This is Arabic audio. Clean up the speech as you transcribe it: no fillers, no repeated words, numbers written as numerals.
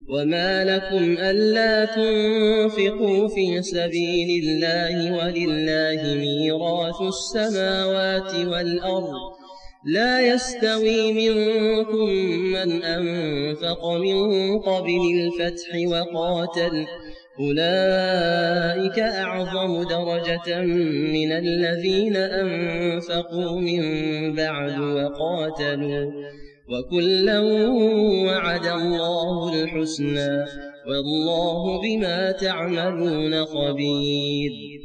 وما لكم ألا تنفقوا في سبيل الله ولله ميراث السماوات والأرض لا يستوي منكم من أنفق من قبل الفتح وقاتل أولئك أعظم درجة من الذين أنفقوا من بعد وقاتلوا وكلا وعد الله الحسنى والله بما تعملون خبير.